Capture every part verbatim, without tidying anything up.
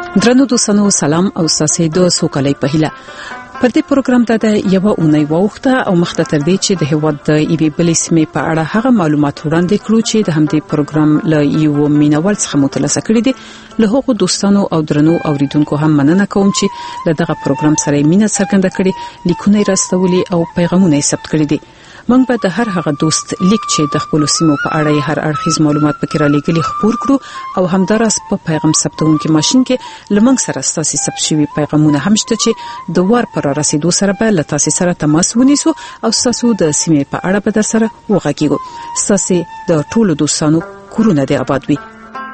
درنو دوستانو سلام او ستاسو د سوکالۍ په هیله. پر دې پروګرام ته د یو اونۍ وخته او مخته تر دې چې د هیواد د ایبي بلې سیمې په اړه هغه معلومات وړاندې کړو چې د همدې پروګرام له یو مینوال څخه متلاسه کړی دي. له هغو دوستانو او درنو اوریدونکو هم مننه کوم چې له دغه پروګرام سره مینه څرګنده کړي، لیکونه راستولي او پیغامونه ثبت کړي دي. موږ به د هر هغه دوست لیک چې د خپل سیمو په اړه هر اړخیز معلومات پکې را لېږلي خبر کړو او همداراز په پیغام ثبتونکو ماشين کې لمنګ سره ستاسو ثبت شوی پیغامونه هم شته چې د وار پر رسیدو سره به له تاسو سره تماس ونیسو او تاسو د سیمې په اړه به در سره وغږیږو. تاسو د ټولو دوستانو کورونه دې آباد وي.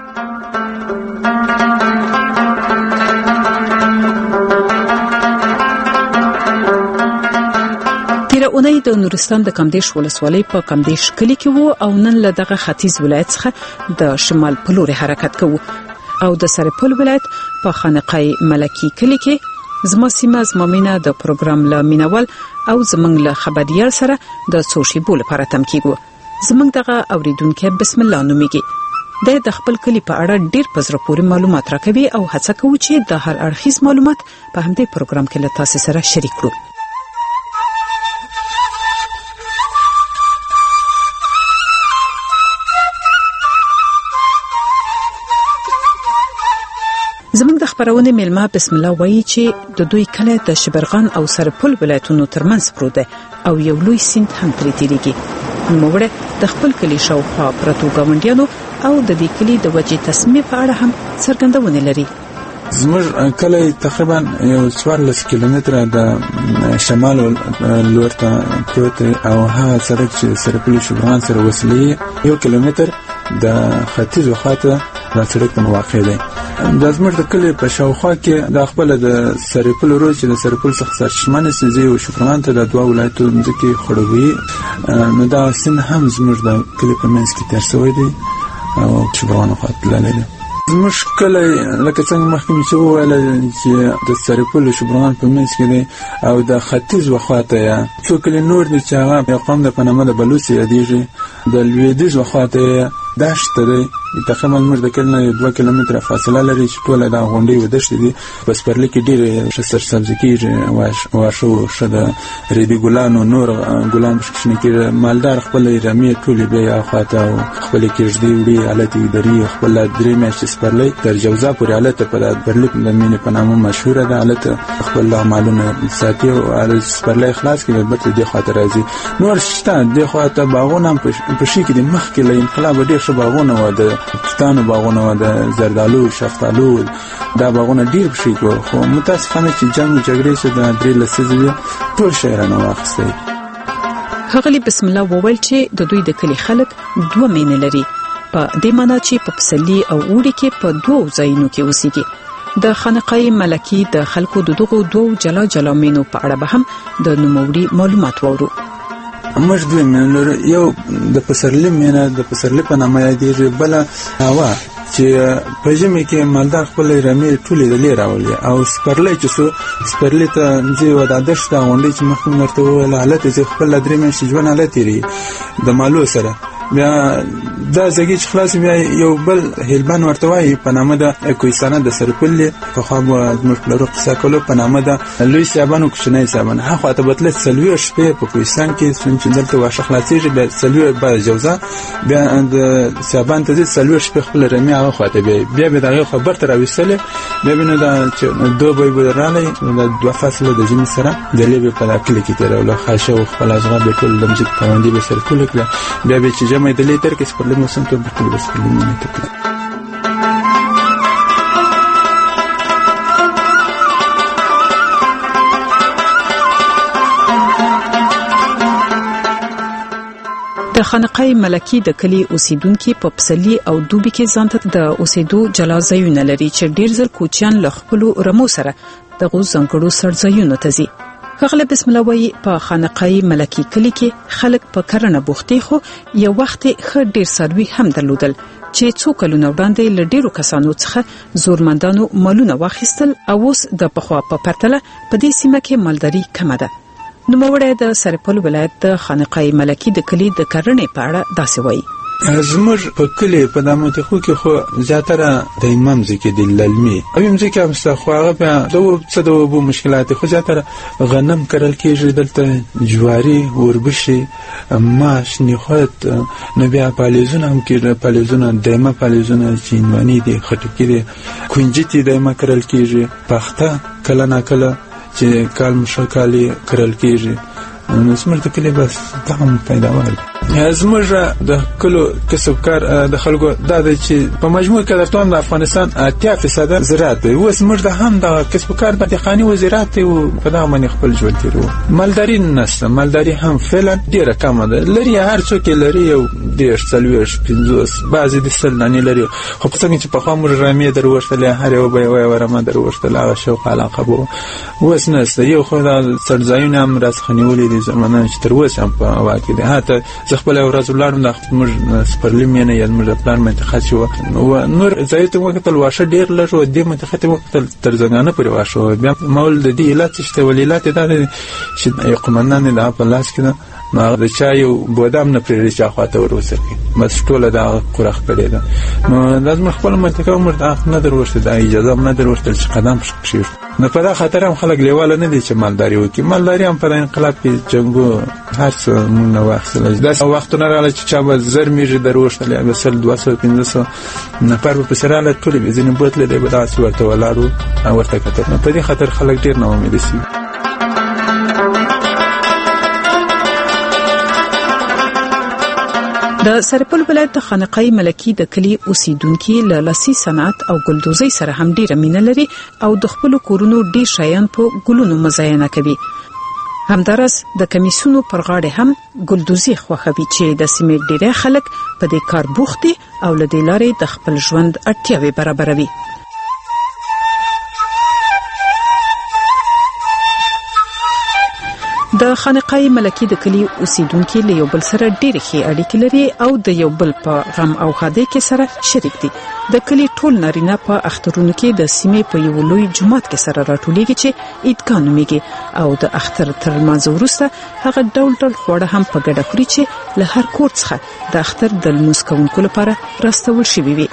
اونۍ د نورستان د کمدیش ولسوالۍ په کمدیش کلی کې وو او نن له دغه ختیځ ولایت څخه د شمال په لور حرکت کوو او د سرپل ولایت په خانقای ملکی کلی کې زما سیمه زمامینه د پروګرام له مینوال او زمنګ له خبريال سره د سوشي بول لپاره تم کیږو. زمنګ دغه اوریدونکو بسم الله نوميږي. د خپل کلی په اړه ډیر پزره پورې معلومات راکوي او هڅه کوي چې د هر اړخیز معلومات په همدې پروګرام کې له تاسو سره شریک کړو. زموږ د خبرونه ملما بسم الله وایي چې د دوی کله د شبرغان او سرپل ولایتونو ترمنځ پروت دی او یو لوی سیند هم پرې تیریږي. موږ د خپل کلی شاوخوا پرتو ګاونډیانو او د دې کلی د وجې تصمیه په اړه هم څرګندونه لري. زموږ کلی تقریبا یو څوارلس کیلومتره د شمال لور ته پروت او هغه سړک چې سرپل شبرغان سره وصلي یو کیلومتر د ختیځ خواته را سړک ته واقع دی. د زموږ د کلی په شاوخوا کې د خپل د سرپل روز چې د سرپل څخه سرچمنه سيزي او شبرغان ته د دوه ولایتو ځکه خړوي نو دا سن هم زموږ د کلی په منځ کې تر شوی دی او شبرغان خواته لاله. زموږ کلی لکه څنګه مخکې چې وویل چې د سرپل او شبرغان په منځ کې دی او د ختیځ وخواته یا څو کلی نور دي چې هغه یو قوم د پنامه د بلوچ یادېږي د لویدیځ وخواته داشت دی تقریبا موږ د کلنه دوه کیلومتره فاصله لري چې ټول د غونډې ودشت دي. بس پرلي کې ډېر شسر سبزي کېږي واش واشو شد ریدي ګلانو نور ګلان شنه کې مالدار خپل رمي ټول بیا خاطه او خپل کېږدي وړي حالت دري خپل درې میاشتې سپرلي تر جوزا پورې حالت په پرلي د مینې په نامه مشهور ده. حالت خپل معلومه ساتي او سپرلي خلاص کې البته د خاطر راځي نور شته د خاطر باغونه په شي کې د مخ کې له انقلاب ډېر ښه باغونه و د پښتانو باغونه و د زردالو شفتالو دا باغونه ډیر بشي کو خو متاسفانه چې جنگ جګړې سره د درې لسیزې ټول شهرونه واخستي. هغلی بسم الله وویل چې د دوی د کلی خلک دوه مینې لري په دې معنی چې په پسلی او اوړي کې په دوه ځایونو کې اوسېږي. د خانقای ملکی د خلکو د دغو دوه جلا جلا مینو په اړه به هم د نوموړي معلومات وورو. موږ دوی منلو یو د پسرلی مینه د پسرلی په نامه یادېږي بل هوا چې په ژمي کې مالدار خپل رمي ټولې د لې راولي او سپرلی چې سو سپرلی ته ځي ودادش دا غونډې چې مخکې مرته ویل حالت چې خپل درې میاشتې ژوند حالت لري د مالو سره بیا دا زګی چې خلاص بیا یو بل هلبان ورته وایي په نامه د کویسانه د سرپل په خوا د پلرو قصه کولو په نامه د لوی صاحبانو کوچنی صاحبان هغه ته بتل سلوي شپې په کویسان کې څنګه دلته واشه خلاصيږي د سلوي بعد جوزا بیا د صاحبان ته سلوي شپې خپل رمي هغه خواته بیا بیا دغه خبر تر اوسله بیا بنه دا چې دوه به ودرانه د دوه فاصله د جمی سره د لېبه په داخله کې تیرول خاشه خپل ازغه به ټول د مجد پوندې به سرکول کړه بیا به چې جمع د لیتر کې سپرلی موسم ته په بس په لمنه ته د خانقای ملکی د کلی اوسیدونکو په پسلی او دوبي کې ځانته د اوسیدو جلا ځایونه لري چې ډیر زر کوچیان ل خپل رمو سره د غو ځنګړو سرځایونو ته ځي. هغه بسم الله وایي په خانقای ملکی کلی کې خلک په کرنه بوختي خو یو وخت خ ډیر سروي هم درلودل چې څو کلونه وړاندې ل ډیرو کسانو څخه زورمندانو مالونه واخیستل او اوس د پخوا په پرتله په دې سیمه کې مالداري کمه ده. نو موږ د سرپل ولایت د خانقای ملکی د کلی د کرنې په اړه داسې وایي. زموږ په کلی په دامت خو کې خو زیاتره د امام ځکه د للمي او یم ځکه هم خو هغه په دو څه د مشکلات خو زیاتره غنم کرل کېږي دلته جواري وربشي ماش نخود نبي پالیزونه هم کې پالیزونه دایمه پالیزونه چینوانی دي خټکی دي کونجتي دایمه کرل کېږي پخته کله نه کله چې کال مشکالي کرل کېږي نو زموږ د کلی بس دا هم پیداوار زموږ د کلو کسب کار د خلکو دا دی چې په مجموع کې د ټول افغانستان اتیا فیصد زراعت دی او زموږ د هم د کسب کار په خاني وزارت دی او په دا باندې خپل ژوند تیرو مالداري نشته مالداري هم فعلا ډیره کمه ده لري هر څوک لري یو ډیر څلويش پنځوس بعضی د سلنانی لري خو په څنګه چې په خامور رامي دروښتل هر یو به وای ورما دروښتل هغه شوق علاقه بو وس نشته یو خو د سرځایونه هم راسخنیولې زمانه چې تر اوسه هم په واقع دي هاته خپل ورځ ولارم د خپل سپرلیم نه یا موږ پلان منتخب شو او نور زایته وخت الواشه ډیر لږ و دې منتخب وخت تر زنګانه پرې واشه بیا مول د دې علت چې ولیلات د چې قومندان د په لاس کې ما د چای او بادام نه پرې چا خواته ورسېږي بس ټول دا قرخ کړی دا نو لازم خپل منطقه مرد نه دروښته د اجازه نه دروښته چې قدم شي نه په دا خاطر هم خلک لیواله نه دي چې مالداري وکړي مالداري هم په انقلاب کې جنگو هر څه مونږ نه واخلل دا وختونه راغله چې چا به زر میږي دروښتل یا سل دوه سوه پنځه سوه نفر په سراله ټول به ځینې بوتل دی به دا ورته ولاړو او ورته کتل په دې خاطر خلک ډیر نه امید شي د سرپل ولایت د خانقای ملکی د کلی اوسیدونکو له لاسي صنعت او ګلدوزي سره هم ډیره مینه لري او د خپل کورونو ډیر شیان په ګلونو مزاینه کوي همدارس د کمیسونو پر غاړه هم ګلدوزي خوخوي چې د سیمې ډیره خلک په دې کار بوخت دي او له دې لارې د خپل ژوند اړتیاوې برابروي د خانقای ملکی د کلی اوسیدونکو له یو بل سره ډېر ښه اړیکې لري او د یو بل په غم او ښادۍ کې سره شریک دي د کلی ټول نارینه په اخترونو کې د سیمې په یو لوی جماعت کې سره راټولېږي چې عیدګاه نومیږي او د اختر تر لمانځه وروسته هغه ډول ډول خواړه هم په ګډه خوري چې له هر کور څخه د اختر د لمونځ کوونکو لپاره راستول شوي وي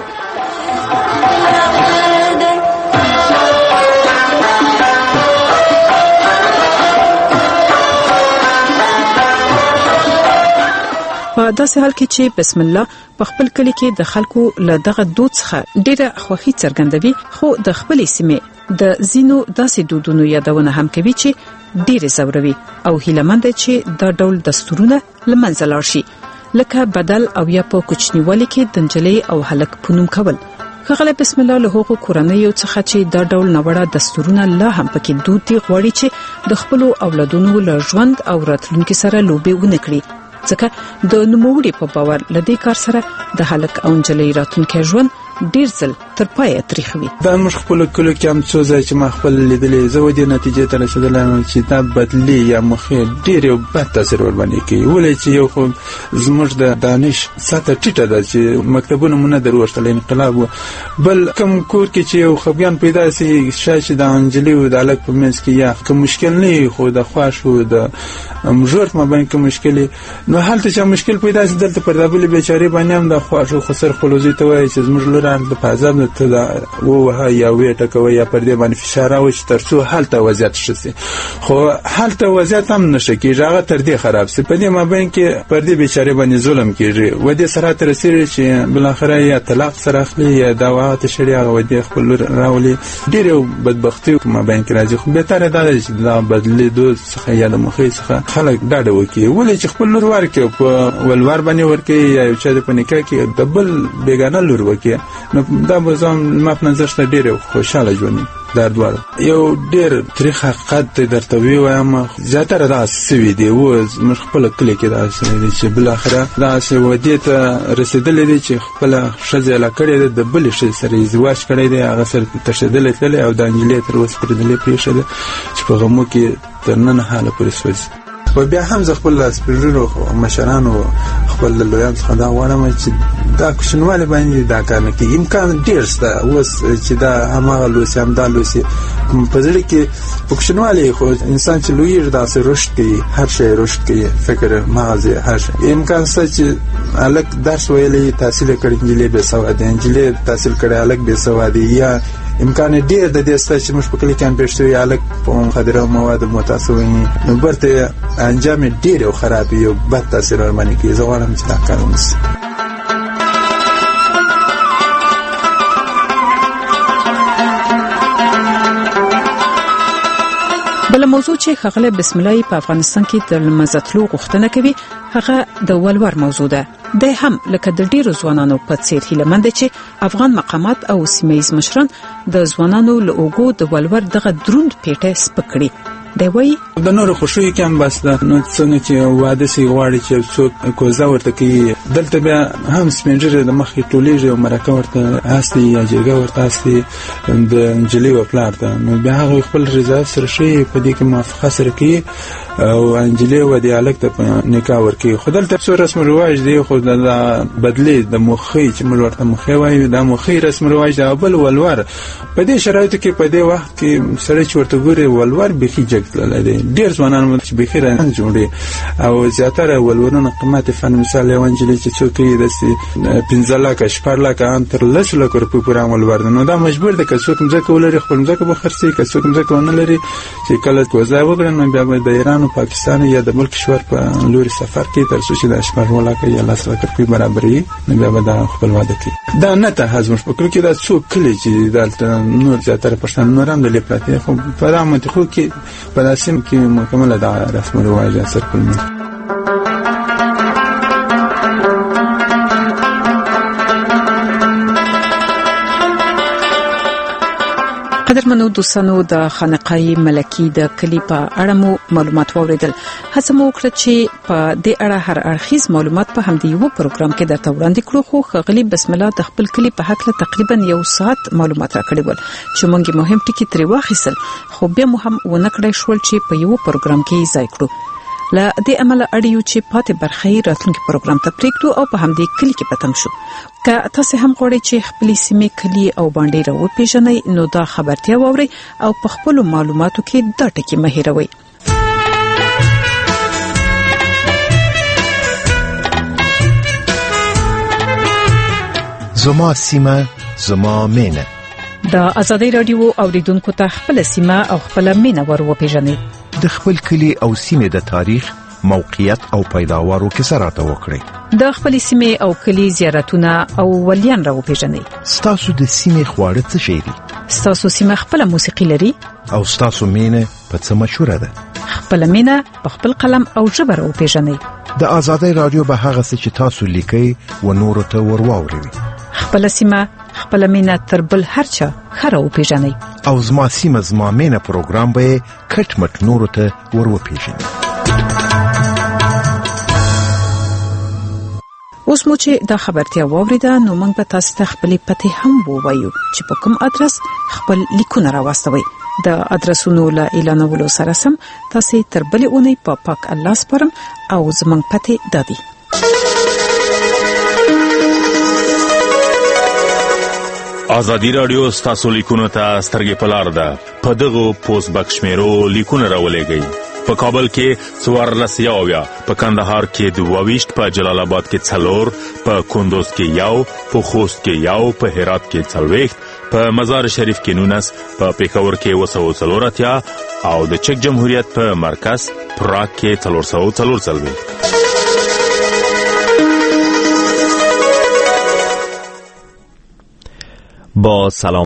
په داسې حال کې چې بسم الله په خپل کلی کې د خلکو له دغه دود څخه ډیره خوښي څرګندوي خو د خپل سیمې د زینو داسې دودونو یادونه هم کوي چې ډیره زوروي او هیلمند چې دا ډول دستورونه لمنځه لاړ شي لکه بدل او یا په کوچنیوالي کې دنجلې او هلک پونوم کول خغله بسم الله له هغو کورنیو څخه چې دا ډول نوړه دستورونه لا هم پکې دود دي غوړي چې د خپل اولادونو له ژوند او راتلونکو سره لوبي ونکړي ځکه د نوموړي په باور لدې کار سره د هلک او نجلۍ راتلونکي ژوند ډیر ځل تر پایه تریخوي دا موږ خپل کلو کې هم څو ځای چې ما خپل لیدلې زه ودې نتیجې ته رسیدلم چې دا بدلی یا مخې ډیر یو بد تاثیر ور باندې کوي ولې چې یو خو زموږ د دانش ساته ټیټه ده چې مکتبونه مونږ دروښتل انقلاب بل کوم کور کې چې یو خبيان پیدا سي شاید د انجلي او د الک په منځ کې یا کوم مشکل نه خو د خواښو د مجرد ما باندې کوم مشکل نو حالت چې مشکل پیدا سي دلته پر دابل بیچاره باندې هم د خواښو خسر خلوزي ته وایي چې زموږ لران د پازاب نه ته دا وه یا وې ټکوي یا پر دې باندې فشار راوي چې ترڅو حالت وضعیت شي خو حالت وضعیت هم نشه کیږي هغه تر دې خراب سي په دې ما باندې کې پر دې بیچاره باندې ظلم کیږي و دې سره تر سره چې بل اخره یا طلاق سره اخلي یا دعوات شریعه و دې خپل راولي ډیره بدبختی ما باندې راځي خو به تر دا چې دا بدلی دوه څخه یا د مخې څخه خلک ډاډه وکي ولې چې خپل لور ورکه په ولور باندې ورکه یا یو چا په نکاح کې دبل بیگانه لور وکي نو دا به زم ما په نظر ته ډیره خوشاله ژوند دا دوار یو ډیر تاریخ حقیقت درته ویوایم زیاتره دا سوي دی و مخ خپل کلی کې دا سوي چې بل اخره دا سوي دی ته رسیدلې دي چې خپل شزه لا کړې د بل شي سره ازدواج کړی دی هغه سره تشدل کړي او د انجلې تر اوسه پر دې پریښه چې په غمو کې تر نن حاله پرې سوځي خو بیا هم ځ خپل سپیرو مشرانو خپل لویان څخه دا غواړم چې دا کوشنواله باندې دا کار نه کوي امکان ډیر شته اوس چې دا همغه لوسی هم دا لوسی په ځل کې کوشنواله خو انسان چې لوی دا سره رشد کوي هر شی رشد کوي فکر مغزه هر شی امکان شته چې الک درس ویلې تحصیل کړي انجلې به سواد انجلې تحصیل کړي الک به سواد یا امکان ډیر د دې ستاسو چې مش په کلی کې پېښوي الک په مخدره مواد متاسوي نو برته انجام ډیر او خراب یو بد تاثیر ورمنې کوي زه غواړم چې دا کار ونشي. بل موضوع چې خغله بسم الله په افغانستان کې د مزتلو غوښتنه کوي هغه د ولور موضوع ده. د هم لکه د ډیرو ځوانانو په څیر هیلمند چې افغان مقامات او سیمایي مشران د ځوانانو له اوګو د ولور دغه دروند پیټه سپکړي. دی وای د نور خوشوي کې بس دا نو څنګه چې واده سي غواړي چې څوک کوزا ورته کوي دلته بیا هم سپینجر د مخې ټولېږي او مرکه ورته هستي یا جرګه ورته هستي د انجلي او پلار ته نو بیا هغه خپل رضا سره شي په دې کې موافقه سره کوي او انجلي و د الګ ته نکاح ورکوي خدای ته څو رسم رواج دی خو د بدلی د مخې چې موږ ورته مخې وایو د مخې رسم رواج دی بل ولور په دې شرایطو کې په دې وخت کې سره چې ورته ګوري ولور بخي لدي ډیر ځوانان مت چې بخیره نه جوړي او زیاتره ولورونه قیمت فن مثال یو انجلي چې څوک یې د پنځه لک شپږ لک ان تر لس لک روپۍ پورې عمل ورده نو دا مجبور دي که څوک مځکه ولري خپل مځکه به خرڅي که څوک مځکه ونه لري چې کله کوزا وګړي نو بیا د ایران او پاکستان یا د ملک شور په لوري سفر کې تر څو چې د شپږ لک یا لس لک روپۍ برابرې نو بیا به دا خپل واده کوي دا نه ته هضم شپکل کې دا څوک کلی چې دلته نور زیاتره پښتون نورم د لپاره خو په را منطقو کې په داسم کې مکمل دا رسم رواج اثر کوي. قدرمنو دوستانو د خانقای ملکی د کلی په اړه مو معلومات واوریدل. هڅه مو وکړه چې په دې اړه هر اړخیز معلومات په همدې یو پروګرام کې درته وړاندې کړو خو خغلی بسم الله د خپل کلی په حق له تقریبا یو ساعت معلومات راکړي ول چې مونږه مهم ټکی ترې واخیسل خو بیا مو هم ونکړی شول چې په یو پروګرام کې ځای کړو. لا دې عمل اړیو چې پاتې برخې راتلونکي پروګرام ته پریږدو او په همدې کلی کې پتم شو. که تاسو هم غواړئ چې خپل سیمې کلی او باندې راو پیژنئ نو دا خبرتیا ووري او په خپل معلوماتو کې دا ټکی مه هېروئ. زما سیمه زما مینه د ازادي رادیو اوریدونکو ته خپل سیمه او خپل مینه ور وپیژنئ. د خپل کلی او سیمې د تاریخ موقعیت او پیداوارو کیسه راته وکړئ. د خپل سیمې او کلی زیارتونه او ولیان را وپیژنئ. ستاسو د سیمې خواړه څه شي دي؟ ستاسو سیمه خپل موسیقي لري او ستاسو مینه په څه مشهوره ده؟ خپل مینه په خپل قلم او ژبه را وپیژنئ. د ازادي رادیو به هغه څه چې تاسو لیکئ و نور ته ورواوروي. خپل سیمه خپل مینه تر بل هرچا خره وپیژنئ. او زما سیمه زما مینه پروګرام به کټ مټ نور ته ورپیژنئ. اوس مو چې دا خبرتیا واوریده نو موږ به تاسو ته خپل پته هم ووایو چې په کوم ادرس خپل لیکونه راوستوي. د ادرسونو له اعلانولو سره سم تاسو تر بلې اونۍ په پاک الله سپارم او زموږ پته دادی. ازادي رادیو ستاسو لیکونو ته سترګې پلار ده. په دغه پوسټ بکس شمیرو لیکونه راولېږئ. په کابل کې څوارلس یاویا، په کندهار کې دوه په جلال آباد کې څلور، په کندوز کې یو، په خوست کې یو، په هرات کې څلوېښت، په مزار شریف کې نونس، په پېښور کې اوه سوه څلور اتیا او د چک جمهوریت په مرکز پراګ کې څلور سوه څلور څلوېښت. با سلام